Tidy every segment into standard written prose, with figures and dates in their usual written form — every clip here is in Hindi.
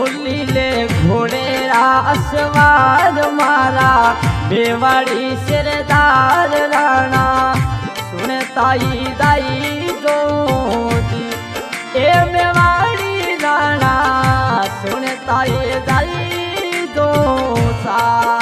होली ले घोड़ेरा असवार मारा बेवाड़ी सिरदार राणा सुन ताई दाई जोती ए मेवाड़ी राणा सुन ताई दाई दोसा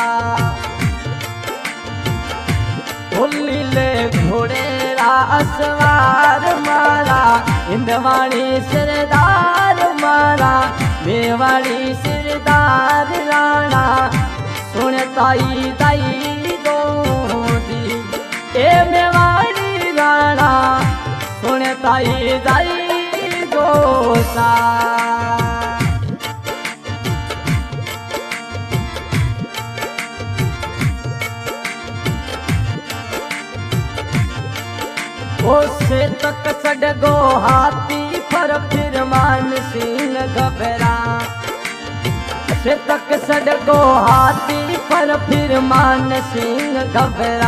होली ले घोड़ेरा असवार मारा हिंदवाड़ी सिरदार मारा मेवाड़ी सिरदार राणा सुन ताई दाई दोदी ए मेवाड़ी राणा सुन ताई दाई दोसा ओसे तक सडगो हाथी पर फिर मान सिंह घबरा से तक सडगो हाथी पर फिर मान सिंह घबरा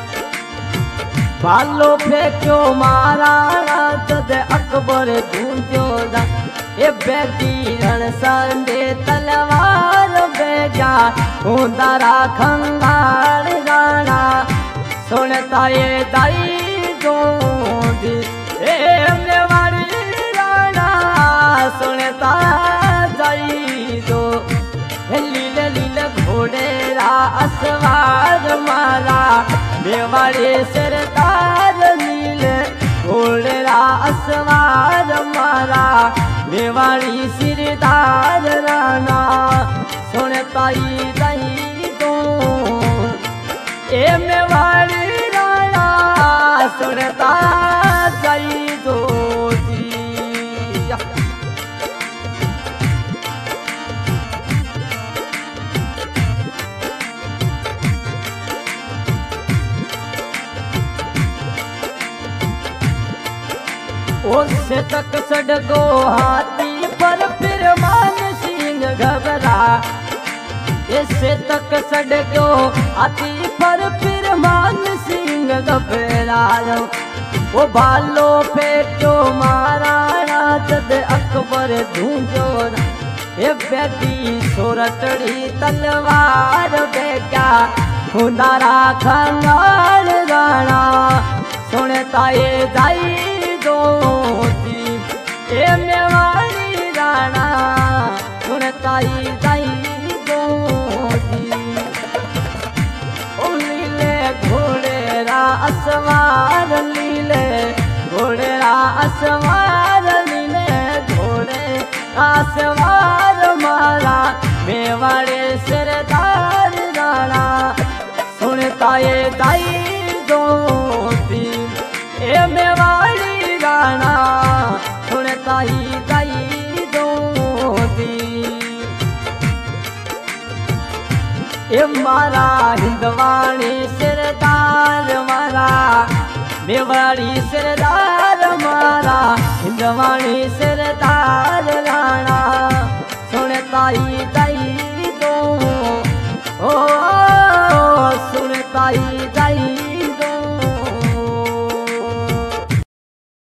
बालो फेंक्यो मारा जद अकबर गूंजो ए बेटी रण संदे तलवार बेगा हुंदारा खंगार राणा सुनता ये दाई जोदी ए मेवाड़ी राणा सुनता जाई दो लीले लीले घोड़ेरा असवार मारा मेवाड़ी सरदार लीले घोड़ेरा असवार मारा मेवाड़ी सिरदार राणा सुनता ही दही दो ए मेवाड़ी सुनता जाई दोती उससे तक सडगो हाथी पर फिर मान सिंह घबरा इससे तक सडगो हाथी पर फिर मान सिंह घबरा वो भालो फेंक्यो मारा जद अकबर ढूंढो ये बेटी सोरटड़ी तलवार बेगा खुदारा खंगार राणा सुनता ये दाई दोती ए मेवाड़ी राणा सुनता ये दाई दोती लीले घोड़ेरा असवार लीले घोड़ेरा असवार लीले घोड़े असवार मारा मेवाड़े सरदार राणा सुनता ये दाई दोती ए मेवाड़ी राणा सुनता ही दाई दोती ए मारा हिंदवाड़ी सिरदार मारा मेवाड़ी सिरदार मारा हिंदवाड़ी सिरदार